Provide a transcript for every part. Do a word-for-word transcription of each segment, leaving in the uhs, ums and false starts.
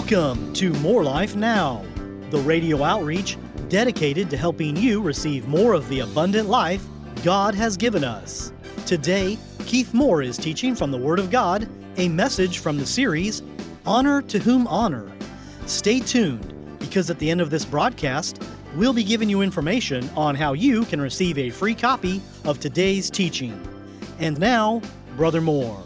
Welcome to More Life Now, the radio outreach dedicated to helping you receive more of the abundant life God has given us. Today, Keith Moore is teaching from the Word of God, a message from the series, Honor to Whom Honor. Stay tuned, because at the end of this broadcast, we'll be giving you information on how you can receive a free copy of today's teaching. And now, Brother Moore.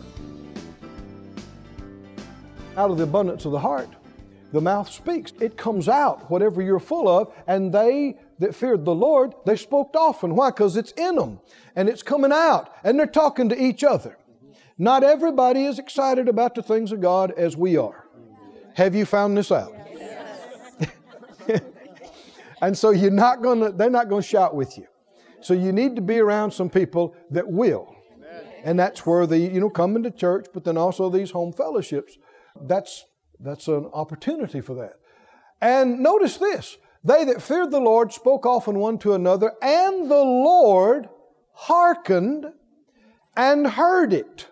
Out of the abundance of the heart, the mouth speaks. It comes out, whatever you're full of, and they that feared the Lord, they spoke often. Why? Because it's in them, and it's coming out, and they're talking to each other. Not everybody is excited about the things of God as we are. Have you found this out? Yes. And so you're not gonna, they're not going to shout with you. So you need to be around some people that will. And that's where the, you know, coming to church, but then also these home fellowships. That's that's an opportunity for that. And notice this. They that feared the Lord spoke often one to another, and the Lord hearkened and heard it.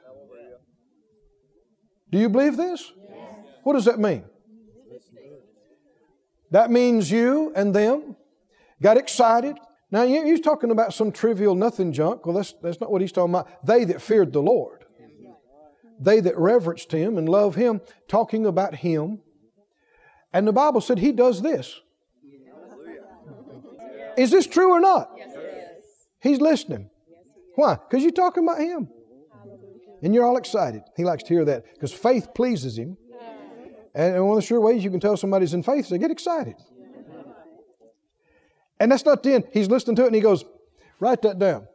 Do you believe this? Yes. What does that mean? That means you and them got excited. Now, he's talking about some trivial nothing junk. Well, that's, that's not what he's talking about. They that feared the Lord. They that reverenced Him and love Him, talking about Him. And the Bible said He does this. Is this true or not? Yes. He's listening. Why? Because you're talking about Him. And you're all excited. He likes to hear that because faith pleases Him. And one of the sure ways you can tell somebody's in faith is they get excited. And that's not the end. He's listening to it and he goes, write that down.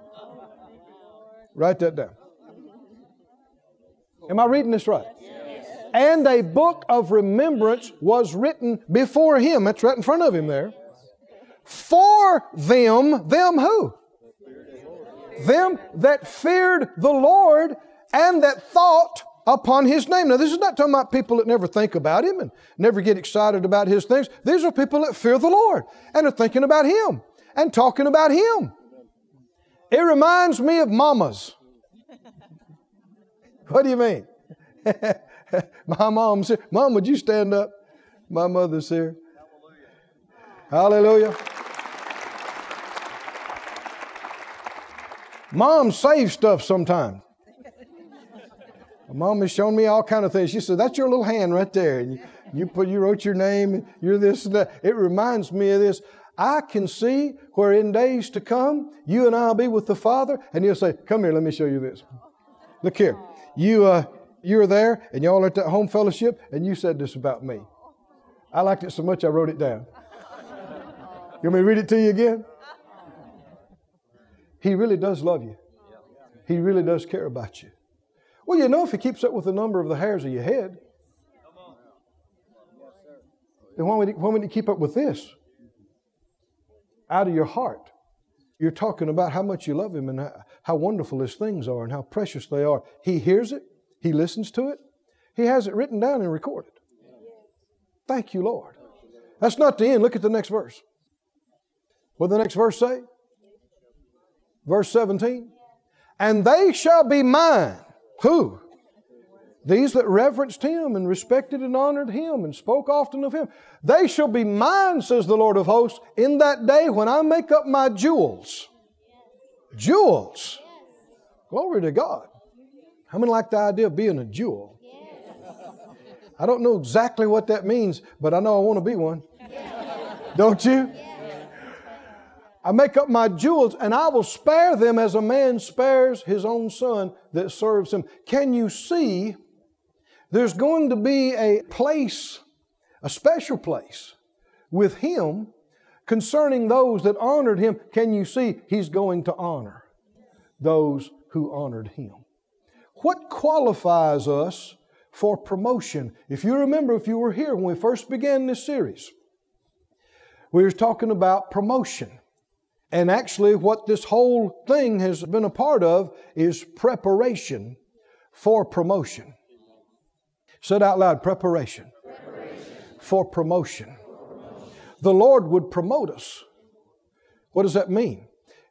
Write that down. Am I reading this right? Yes. And a book of remembrance was written before him. That's right in front of him there. For them, them who? Them that feared the Lord and that thought upon His name. Now this is not talking about people that never think about Him and never get excited about His things. These are people that fear the Lord and are thinking about Him and talking about Him. It reminds me of mamas. What do you mean? My mom's here. Mom, would you stand up? My mother's here. Hallelujah. Hallelujah. Mom saves stuff sometimes. Mom has shown me all kind of things. She said, that's your little hand right there. And you, you, put, you wrote your name, and you're this and that. It reminds me of this. I can see where in days to come, you and I will be with the Father, and He'll say, come here, let me show you this. Look here. You uh, you were there, and y'all are at that home fellowship, and you said this about me. I liked it so much I wrote it down. You want me to read it to you again? He really does love you. He really does care about you. Well, you know, if He keeps up with the number of the hairs of your head, then why would He, why would he keep up with this? Out of your heart, you're talking about how much you love Him and how, how wonderful His things are and how precious they are. He hears it. He listens to it. He has it written down and recorded. Thank you, Lord. That's not the end. Look at the next verse. What did the next verse say? Verse seventeen. And they shall be mine. Who? These that reverenced Him and respected and honored Him and spoke often of Him. They shall be mine, says the Lord of hosts, in that day when I make up my jewels. Jewels. Glory to God. How many like the idea of being a jewel? I don't know exactly what that means, but I know I want to be one. Don't you? I make up my jewels, and I will spare them as a man spares his own son that serves him. Can you see? There's going to be a place, a special place with Him concerning those that honored Him. Can you see? He's going to honor those who honored Him. What qualifies us for promotion? If you remember, if you were here when we first began this series, we were talking about promotion. And actually what this whole thing has been a part of is preparation for promotion. Say it out loud, preparation, preparation. For promotion. For promotion. The Lord would promote us. What does that mean?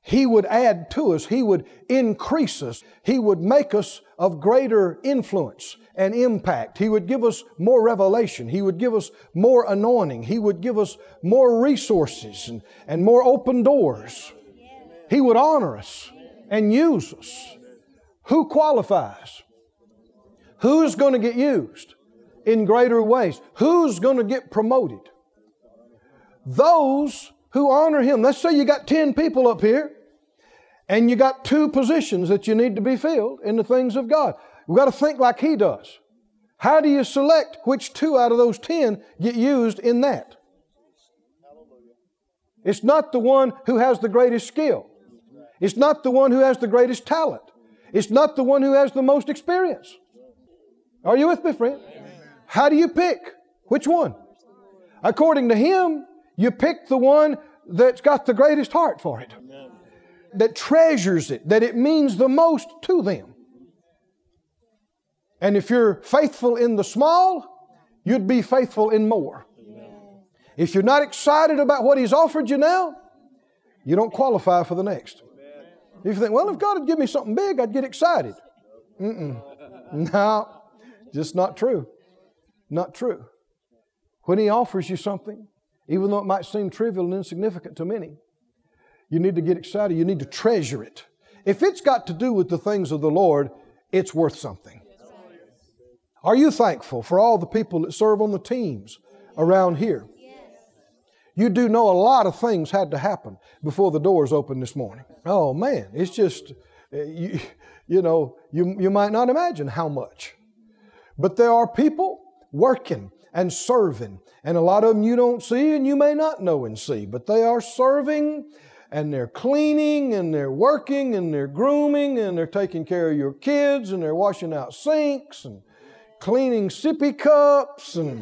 He would add to us. He would increase us. He would make us of greater influence and impact. He would give us more revelation. He would give us more anointing. He would give us more resources and, and more open doors. He would honor us and use us. Who qualifies? Who's going to get used in greater ways? Who's going to get promoted? Those who honor Him. Let's say you got ten people up here and you got two positions that you need to be filled in the things of God. We've got to think like He does. How do you select which two out of those ten get used in that? It's not the one who has the greatest skill. It's not the one who has the greatest talent. It's not the one who has the most experience. Are you with me, friend? How do you pick? Which one? According to Him, you pick the one that's got the greatest heart for it. That treasures it, that it means the most to them. And if you're faithful in the small, you'd be faithful in more. If you're not excited about what He's offered you now, you don't qualify for the next. If you think, well, if God would give me something big, I'd get excited. Mm-mm. No, just not true. Not true. When He offers you something, even though it might seem trivial and insignificant to many, you need to get excited. You need to treasure it. If it's got to do with the things of the Lord, it's worth something. Are you thankful for all the people that serve on the teams around here? You do know a lot of things had to happen before the doors opened this morning. Oh man, it's just, you, you know, you, you might not imagine how much. But there are people working and serving. And a lot of them you don't see and you may not know and see. But they are serving and they're cleaning and they're working and they're grooming and they're taking care of your kids and they're washing out sinks and cleaning sippy cups and...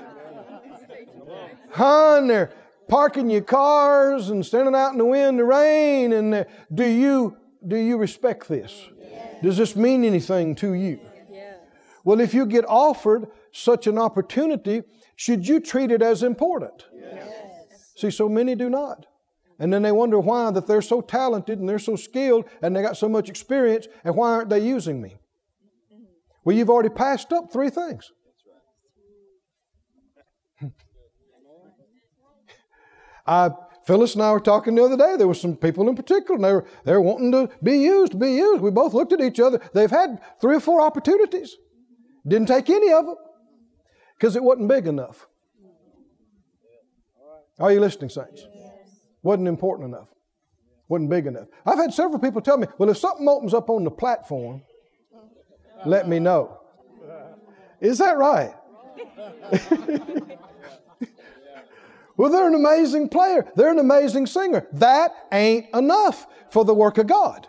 Huh, and they're parking your cars and standing out in the wind, the rain. And do you do you respect this? Yes. Does this mean anything to you? Yes. Well, if you get offered such an opportunity, should you treat it as important? Yes. See, so many do not. And then they wonder why that they're so talented and they're so skilled and they got so much experience, and why aren't they using me? Well, you've already passed up three things. I, Phyllis and I were talking the other day. There were some people in particular, and they were, they were wanting to be used, to be used. We both looked at each other. They've had three or four opportunities. Didn't take any of them because it wasn't big enough. Are you listening, saints? Wasn't important enough. Wasn't big enough. I've had several people tell me, well, if something opens up on the platform, let me know. Is that right? Well, they're an amazing player. They're an amazing singer. That ain't enough for the work of God.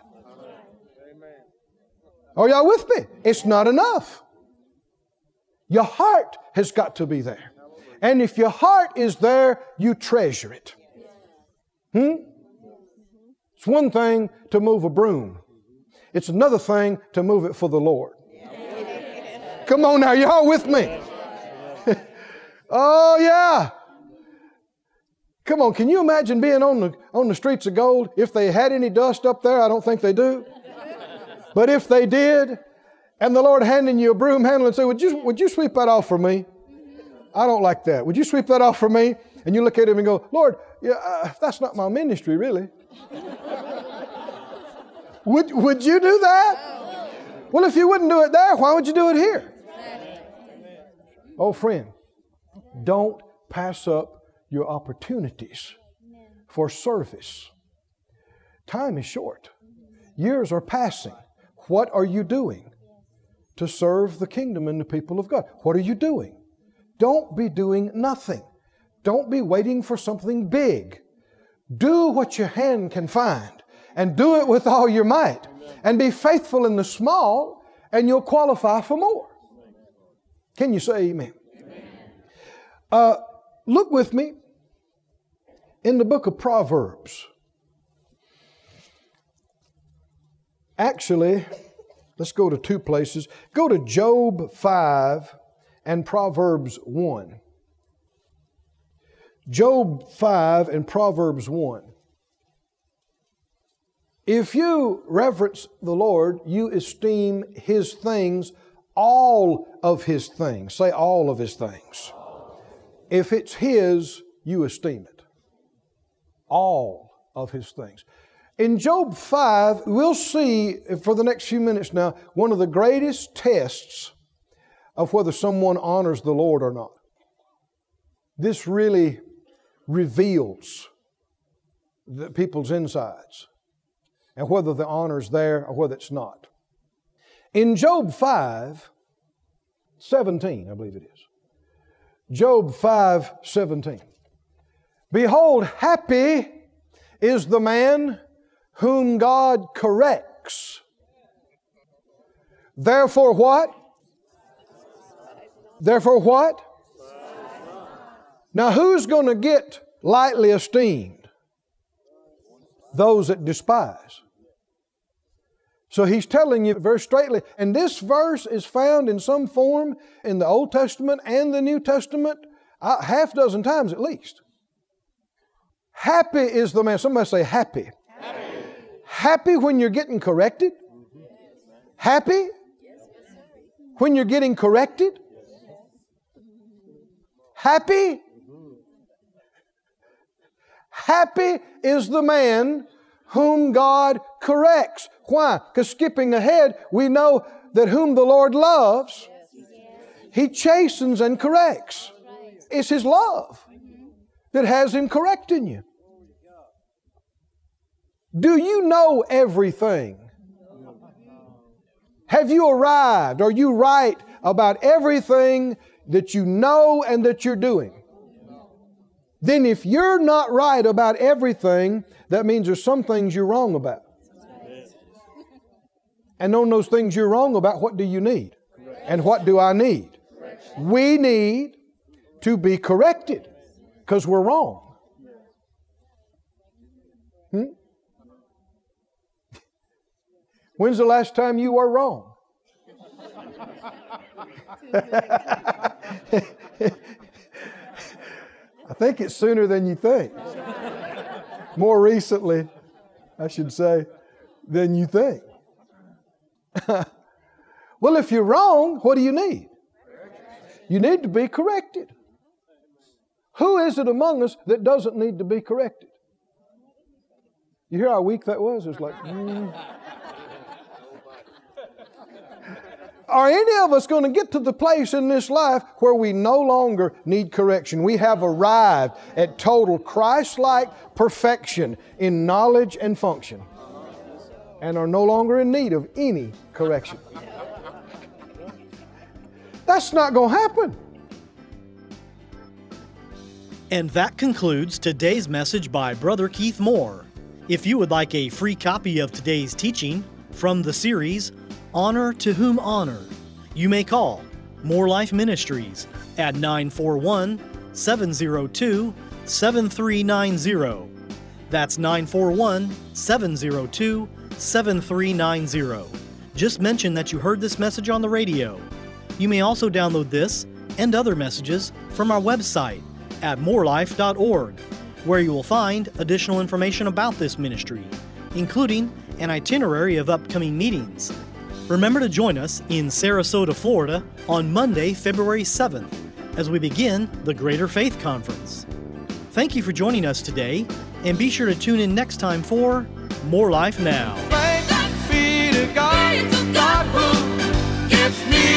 Are y'all with me? It's not enough. Your heart has got to be there. And if your heart is there, you treasure it. Hmm? It's one thing to move a broom. It's another thing to move it for the Lord. Come on now, y'all with me? Oh, yeah. Come on, can you imagine being on the, on the streets of gold? If they had any dust up there, I don't think they do. But if they did, and the Lord handing you a broom handle and say, would you, would you sweep that off for me? I don't like that. Would you sweep that off for me? And you look at him and go, Lord, yeah, uh, that's not my ministry, really. would, would you do that? Well, if you wouldn't do it there, why would you do it here? Oh, friend, don't pass up your opportunities for service. Time is short. Years are passing. What are you doing to serve the kingdom and the people of God? What are you doing? Don't be doing nothing. Don't be waiting for something big. Do what your hand can find and do it with all your might. And be faithful in the small and you'll qualify for more. Can you say amen? Uh, look with me in the book of Proverbs. Actually, let's go to two places. Go to Job five and Proverbs one. Job five and Proverbs one. If you reverence the Lord, you esteem His things, all of His things. Say all of His things. If it's His, you esteem it. All of His things. In Job five, we'll see for the next few minutes now, one of the greatest tests of whether someone honors the Lord or not. This really reveals the people's insides and whether the honor is there or whether it's not. In Job five seventeen, I believe it is. Job five seventeen. Behold, happy is the man whom God corrects. Therefore what? Therefore what? Now who's going to get lightly esteemed? Those that despise. So he's telling you very straightly, and this verse is found in some form in the Old Testament and the New Testament a half dozen times at least. Happy is the man. Somebody say happy. Happy, happy when you're getting corrected? Happy when you're getting corrected? Happy? Happy is the man whom God corrects. Why? Because skipping ahead, we know that whom the Lord loves, He chastens and corrects. It's His love that has Him correcting you. Do you know everything? Have you arrived? Are you right about everything that you know and that you're doing? Then if you're not right about everything, that means there's some things you're wrong about. And on those things you're wrong about, what do you need? And what do I need? We need to be corrected because we're wrong. Hmm? When's the last time you were wrong? I think it's sooner than you think. More recently, I should say, than you think. Well, if you're wrong, what do you need? You need to be corrected. Who is it among us that doesn't need to be corrected? You hear how weak that was? It was like, mm. Are any of us going to get to the place in this life where we no longer need correction? We have arrived at total Christ-like perfection in knowledge and function and are no longer in need of any correction. That's not going to happen. And that concludes today's message by Brother Keith Moore. If you would like a free copy of today's teaching from the series, Honor to Whom Honor, you may call More Life Ministries at nine four one, seven zero two, seven three nine zero. That's nine four one, seven zero two, seven three nine zero. Just mention that you heard this message on the radio. You may also download this and other messages from our website at more life dot org, where you will find additional information about this ministry, including an itinerary of upcoming meetings. Remember to join us in Sarasota, Florida on Monday, February seventh, as we begin the Greater Faith Conference. Thank you for joining us today, and be sure to tune in next time for More Life Now. Thanks be to God, God who gives me